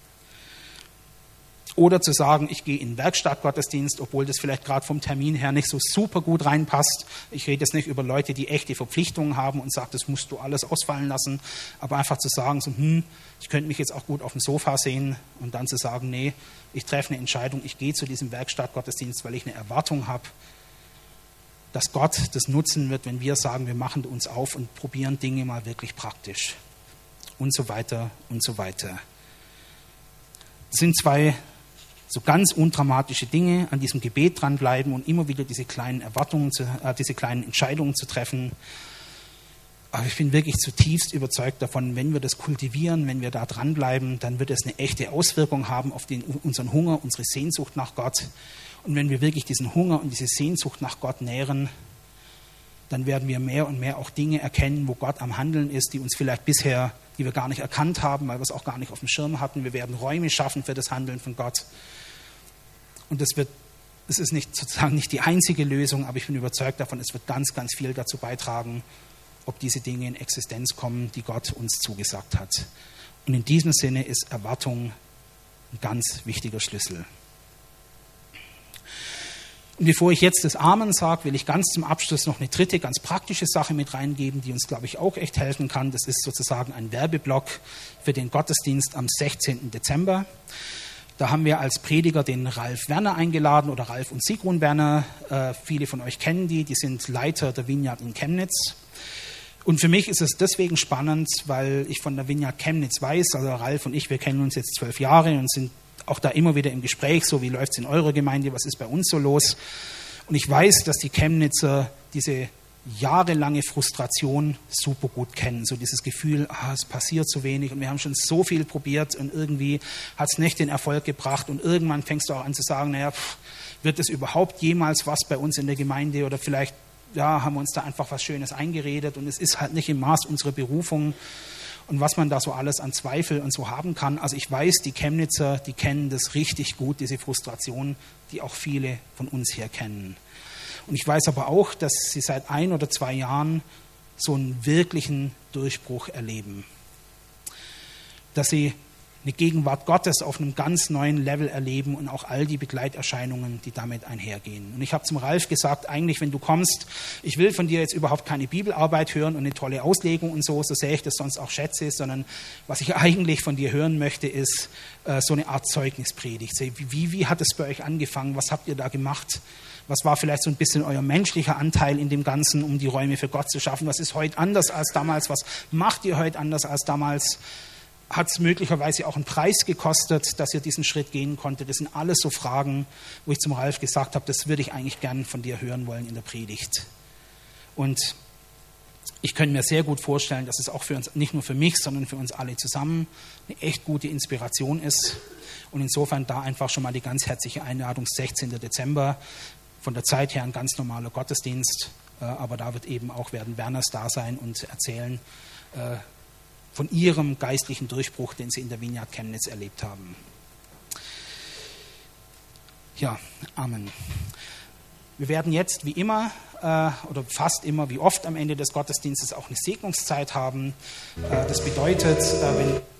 Oder zu sagen, ich gehe in den Werkstattgottesdienst, obwohl das vielleicht gerade vom Termin her nicht so super gut reinpasst. Ich rede jetzt nicht über Leute, die echte Verpflichtungen haben und sage, das musst du alles ausfallen lassen. Aber einfach zu sagen, so, hm, ich könnte mich jetzt auch gut auf dem Sofa sehen und dann zu sagen, nee, ich treffe eine Entscheidung, ich gehe zu diesem Werkstattgottesdienst, weil ich eine Erwartung habe, dass Gott das nutzen wird, wenn wir sagen, wir machen uns auf und probieren Dinge mal wirklich praktisch. Und so weiter und so weiter. Das sind zwei so ganz undramatische Dinge, an diesem Gebet dranbleiben und immer wieder diese kleinen Erwartungen, zu, äh, diese kleinen Entscheidungen zu treffen. Aber ich bin wirklich zutiefst überzeugt davon, wenn wir das kultivieren, wenn wir da dranbleiben, dann wird es eine echte Auswirkung haben auf den, unseren Hunger, unsere Sehnsucht nach Gott. Und wenn wir wirklich diesen Hunger und diese Sehnsucht nach Gott nähren, dann werden wir mehr und mehr auch Dinge erkennen, wo Gott am Handeln ist, die uns vielleicht bisher, die wir gar nicht erkannt haben, weil wir es auch gar nicht auf dem Schirm hatten. Wir werden Räume schaffen für das Handeln von Gott. Und das wird, es ist nicht sozusagen nicht die einzige Lösung, aber ich bin überzeugt davon, es wird ganz, ganz viel dazu beitragen, ob diese Dinge in Existenz kommen, die Gott uns zugesagt hat. Und in diesem Sinne ist Erwartung ein ganz wichtiger Schlüssel. Und bevor ich jetzt das Amen sage, will ich ganz zum Abschluss noch eine dritte, ganz praktische Sache mit reingeben, die uns, glaube ich, auch echt helfen kann. Das ist sozusagen ein Werbeblock für den Gottesdienst am sechzehnten Dezember. Da haben wir als Prediger den Ralf Werner eingeladen oder Ralf und Sigrun Werner. Äh, viele von euch kennen die, die sind Leiter der Vineyard in Chemnitz. Und für mich ist es deswegen spannend, weil ich von der Vineyard Chemnitz weiß, also Ralf und ich, wir kennen uns jetzt zwölf Jahre und sind auch da immer wieder im Gespräch, so wie läuft es in eurer Gemeinde, was ist bei uns so los. Und ich weiß, dass die Chemnitzer diese jahrelange Frustration super gut kennen. So dieses Gefühl, ah, es passiert so wenig und wir haben schon so viel probiert und irgendwie hat es nicht den Erfolg gebracht und irgendwann fängst du auch an zu sagen, naja, pff, wird es überhaupt jemals was bei uns in der Gemeinde oder vielleicht ja, haben wir uns da einfach was Schönes eingeredet und es ist halt nicht im Maß unserer Berufung und was man da so alles an Zweifel und so haben kann. Also ich weiß, die Chemnitzer, die kennen das richtig gut, diese Frustration, die auch viele von uns hier kennen. Und ich weiß aber auch, dass sie seit ein oder zwei Jahren so einen wirklichen Durchbruch erleben. Dass sie eine Gegenwart Gottes auf einem ganz neuen Level erleben und auch all die Begleiterscheinungen, die damit einhergehen. Und ich habe zum Ralf gesagt, eigentlich, wenn du kommst, ich will von dir jetzt überhaupt keine Bibelarbeit hören und eine tolle Auslegung und so, so sehr ich das sonst auch schätze, sondern was ich eigentlich von dir hören möchte, ist äh, so eine Art Zeugnispredigt. Wie, wie, wie hat es bei euch angefangen? Was habt ihr da gemacht? Was war vielleicht so ein bisschen euer menschlicher Anteil in dem Ganzen, um die Räume für Gott zu schaffen? Was ist heute anders als damals? Was macht ihr heute anders als damals? Hat es möglicherweise auch einen Preis gekostet, dass ihr diesen Schritt gehen konntet? Das sind alles so Fragen, wo ich zum Ralf gesagt habe, das würde ich eigentlich gern von dir hören wollen in der Predigt. Und ich könnte mir sehr gut vorstellen, dass es auch für uns, nicht nur für mich, sondern für uns alle zusammen eine echt gute Inspiration ist. Und insofern da einfach schon mal die ganz herzliche Einladung, sechzehnten Dezember, von der Zeit her ein ganz normaler Gottesdienst, aber da wird eben auch, werden Werners da sein und erzählen von ihrem geistlichen Durchbruch, den sie in der Vineyard Chemnitz erlebt haben. Ja, Amen. Wir werden jetzt wie immer äh, oder fast immer wie oft am Ende des Gottesdienstes auch eine Segnungszeit haben. Äh, das bedeutet, äh, wenn